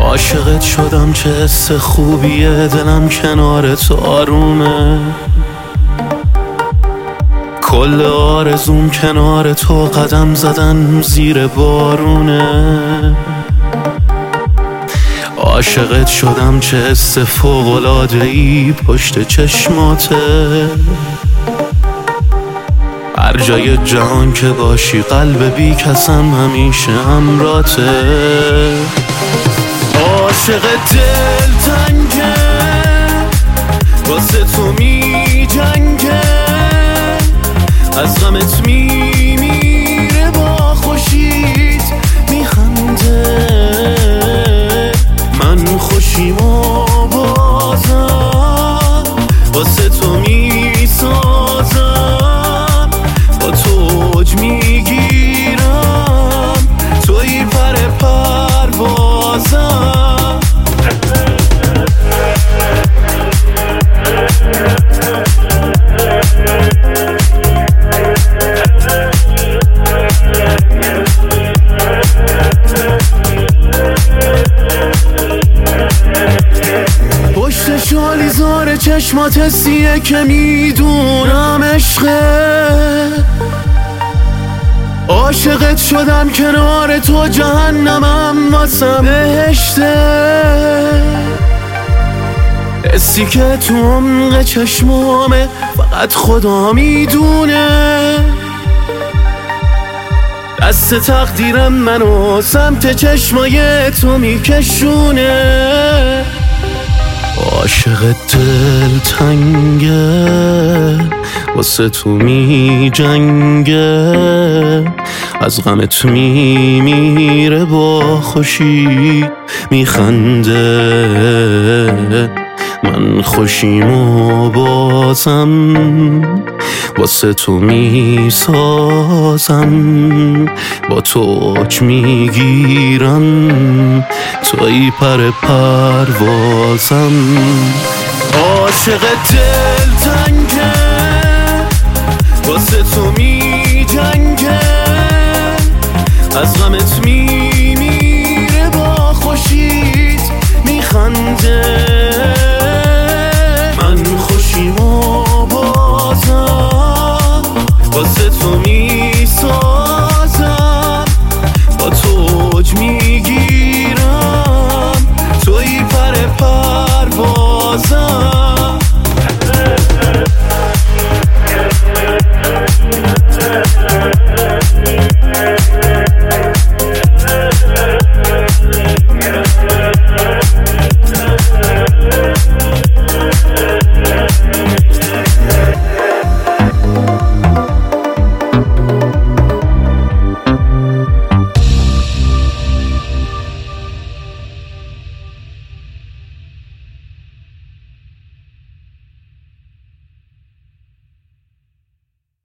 عاشقت شدم چه حس خوبیه، دلم کنار تو آرومه. کل آرزوم کنار تو قدم زدن زیر بارونه. عاشقت شدم چه حس فوق‌العاده‌ای پشت چشماته. هر جای جهان که باشی قلب بی کسم همیشه همراته. عاشق دل تنگه واسه تو می جنگه، از غمت میمیره با خوشیت میخنده. من خوشیم و بازم واسه تو میسازم، با تو اوج میگیرم، توی پر پروازم. پشت شالیزار چشمات حسیه که میدونم عشقه. عاشقت شدم کنار تو جهنمم واسم بهشته. حسی که تو عمق چشمامه فقط خدا میدونه. دست تقدیرم منو سمت چشمای تو میکشونه. عاشق دل تنگه واسه تو می جنگه، از غمت میمیره با خوشی میخنده. من خوشیم و بازم واسه تو میسازم، با تو اوج میگیرم، توی پر پروازم. عاشق دل تنگه واسه تو می جنگه، از غمت میمیره با خوشیت میخنده.